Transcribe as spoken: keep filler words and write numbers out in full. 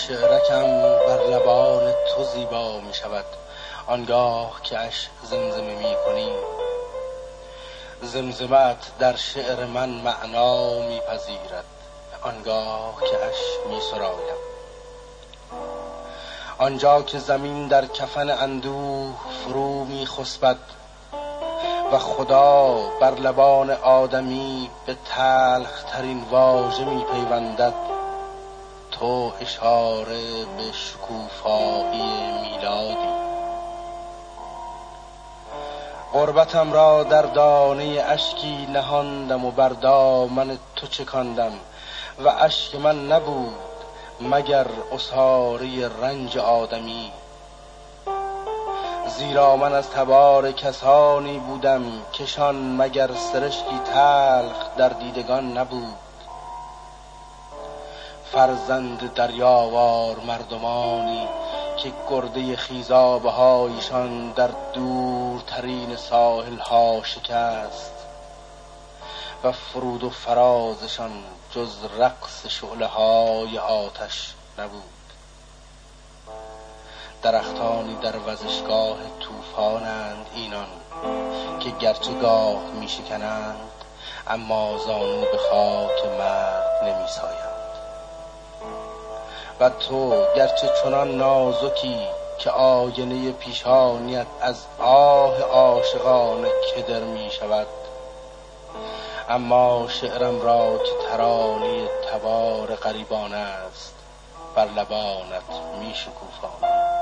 شعرکم بر لبان تو زیبا می شود آنگاه که اش زمزمه می کنی. زمزمت در شعر من معنا می پذیرد آنگاه که اش می سرایم. آنجا که زمین در کفن اندوه فرو می خسبد و خدا بر لبان آدمی به تلخ ترین واژه می پیوندد، تو اشاره به شکوفایی میلادی. غربتم را در دانه اشکی نهاندم و بر دامن تو چکاندم و اشک من نبود مگر عصاره رنج آدمی. زیرا من از تبار کسانی بودم کشان مگر سرشکی تلخ در دیدگان نبود. فرزند دریاوار مردمانی که گرده خیزابه هایشان در دورترین ساحل ها شکست و فرود و فرازشان جز رقص شعله های آتش نبود. درختانی در وزشگاه طوفانند اینان که گرچه گاه می شکنند اما زانو به خاک مرد نمی سایند. و تو گرچه چنان نازکی که آینه پیشانیت از آه عاشقانه کدر می شود، اما شعرم را که ترانه تبار غریبانه است بر لبانت می شکوفاند.